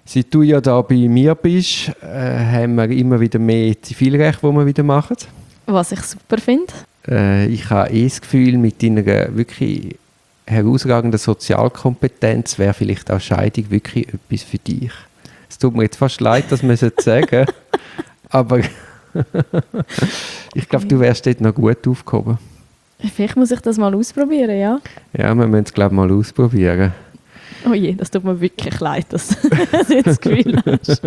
Seit du ja da bei mir bist, haben wir immer wieder mehr Zivilrecht, das wir wieder machen. Was ich super finde. Ich habe das Gefühl, mit deiner wirklich herausragenden Sozialkompetenz wäre vielleicht auch Scheidung wirklich etwas für dich. Es tut mir jetzt fast leid, dass wir es jetzt sagen, aber ich glaube, du wärst dort noch gut aufgehoben. Vielleicht muss ich das mal ausprobieren, ja? Ja, wir müssen es, glaube ich, mal ausprobieren. Oh je, das tut mir wirklich leid, dass du jetzt das Gefühl hast.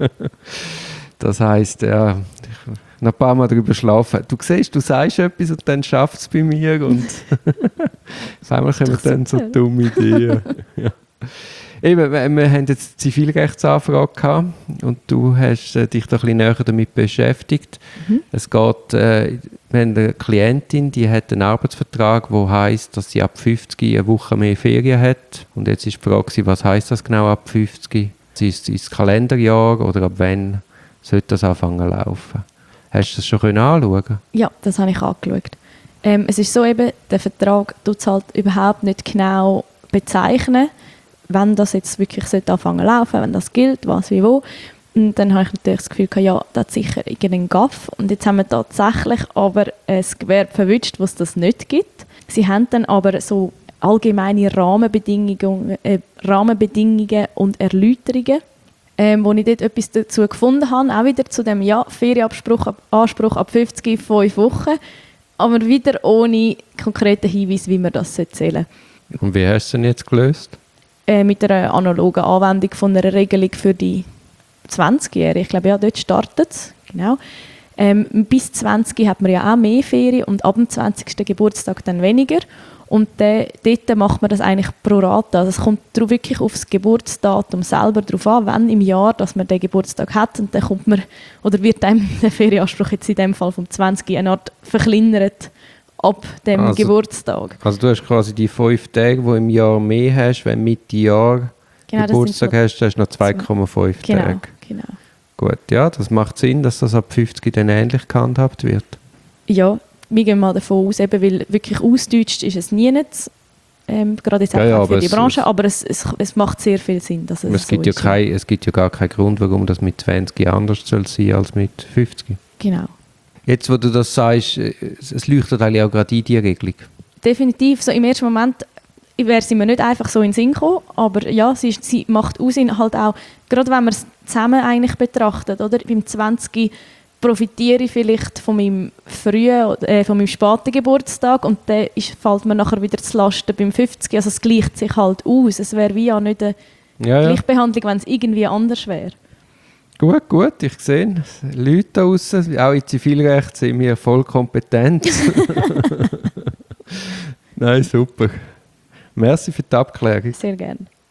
Das heisst, ja, noch ein paar Mal darüber schlafen. Du siehst, du sagst etwas und dann schafft es bei mir und auf einmal kommen dann so dumme Ideen. Ja. Eben, wir haben jetzt eine Zivilrechtsanfrage gehabt und du hast dich da ein bisschen näher damit beschäftigt. Es geht, wir haben eine Klientin, die hat einen Arbeitsvertrag, der heisst, dass sie ab 50 eine Woche mehr Ferien hat. Und jetzt ist die Frage, was heisst das genau ab 50? Ist es Kalenderjahr oder ab wann sollte das anfangen zu laufen? Hast du das schon anschauen können? Ja, das habe ich angeschaut. Es ist so eben, der Vertrag tut es halt überhaupt nicht genau bezeichnen, wenn das jetzt wirklich anfangen zu laufen, wenn das gilt, was wie wo. Und dann habe ich natürlich das Gefühl, ja, das ist sicher irgendein Gaff. Und jetzt haben wir tatsächlich aber ein Gewerbe verwünscht, wo es das nicht gibt. Sie haben dann aber so allgemeine Rahmenbedingungen und Erläuterungen, wo ich dort etwas dazu gefunden habe, auch wieder zu dem Ferienanspruch ab 50, 5 Wochen, aber wieder ohne konkreten Hinweis, wie man das zählen soll. Und wie hast du es denn jetzt gelöst? Mit einer analogen Anwendung von einer Regelung für die 20-Jährigen. Ich glaube, ja, dort startet es. Genau. Bis 20 hat man ja auch mehr Ferien und ab dem 20. Geburtstag dann weniger. Und dort macht man das eigentlich pro Rata. Also es kommt wirklich auf das Geburtsdatum selber drauf an, wann im Jahr dass man den Geburtstag hat. Und dann kommt man, oder wird einem der Ferienanspruch jetzt in dem Fall vom 20 eine Art verkleinert ab dem Geburtstag. Also du hast quasi die 5 Tage, die du im Jahr mehr hast, wenn du Mitte Jahr Geburtstag hast, hast du noch 2,5 Tage. Genau. Gut, ja, das macht Sinn, dass das ab 50 dann ähnlich gehandhabt wird. Ja, wir gehen mal davon aus, eben, weil wirklich ausdeutscht ist es nie nicht, gerade jetzt auch für die Branche, aber es macht sehr viel Sinn, dass es so ist. Es gibt ja gar keinen Grund, warum das mit 20 anders soll sein als mit 50. Genau. Jetzt, wo du das sagst, es leuchtet eigentlich auch gerade in die Regelung. Definitiv. So im ersten Moment wäre sie mir nicht einfach so in den Sinn gekommen, aber ja, sie macht Sinn halt auch, gerade wenn man es zusammen eigentlich betrachtet, oder? Beim 20 profitiere ich vielleicht von meinem von meinem späten Geburtstag und dann fällt mir nachher wieder zu Lasten beim 50. Also es gleicht sich halt aus. Es wäre wie ja nicht eine Gleichbehandlung, wenn es irgendwie anders wäre. Gut, ich sehe, Leute da draussen, auch in Zivilrecht sind wir voll kompetent. Nein, super. Merci für die Abklärung. Sehr gerne.